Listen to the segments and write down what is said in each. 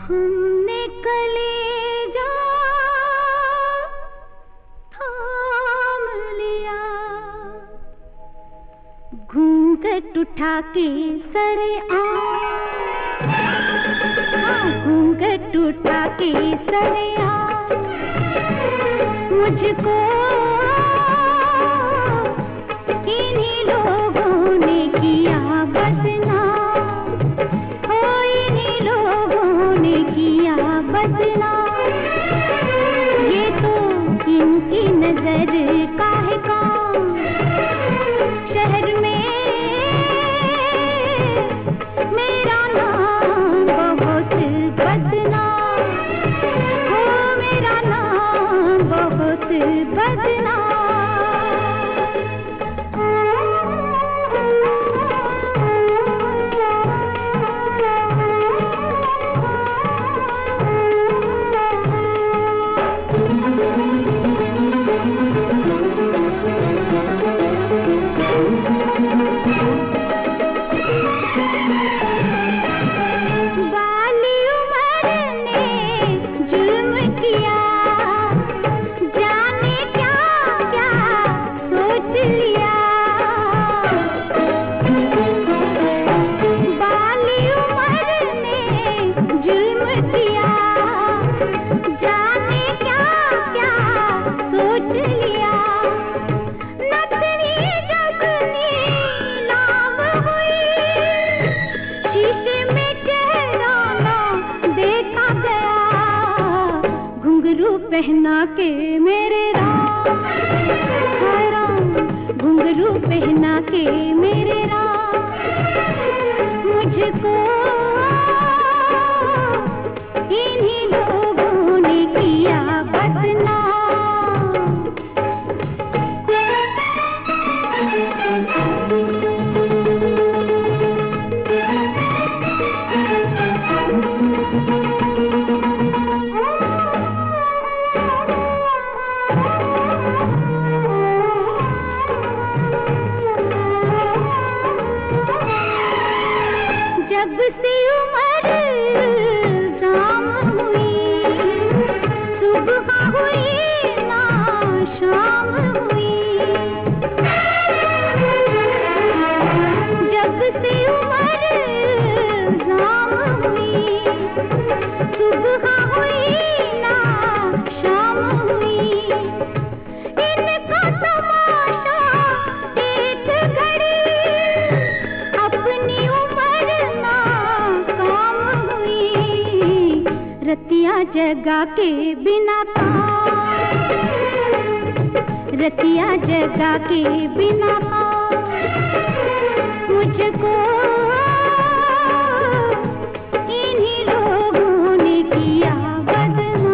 हमने कलेजा थाम लिया, घूंघट उठा के सरेआम, घूंघट उठा के सरेआम, मुझको इन्हीं लोगों ने किया बदनाम, हो इन्हीं लोगों ने किया बदनाम। ये तो इनकी नजर का है काम, शहर में मेरा नाम बहुत बदनाम, हो मेरा नाम बहुत बदनाम। पहना के मेरे राम, घुंघरू पहना के मेरे राम, मुझको इन्हीं लोगों ने किया बदनाम। जब से उम्र जाम हुई, सुबह हुई ना शाम हुई, जब से उम्र जाम हुई, सुबह हुई ना शाम हुई, इनका तमाशा एक घड़ी अपनी रतिया जगा के बिना काम, रतिया जगा के बिना काम, मुझको इन्हीं लोगों ने किया बदनाम।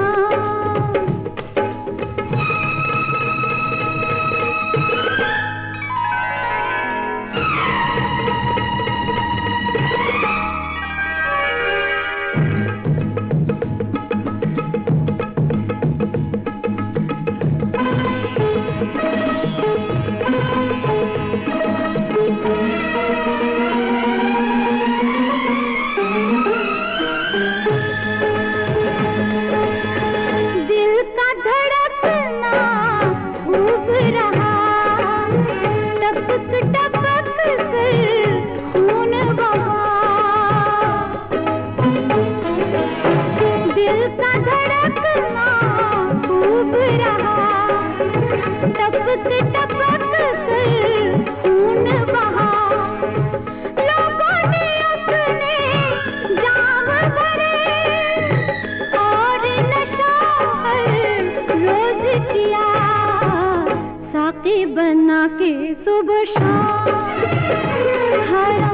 बना के सुबह शाम,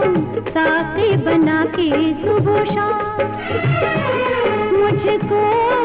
साथी बना के सुबह शाम, मुझको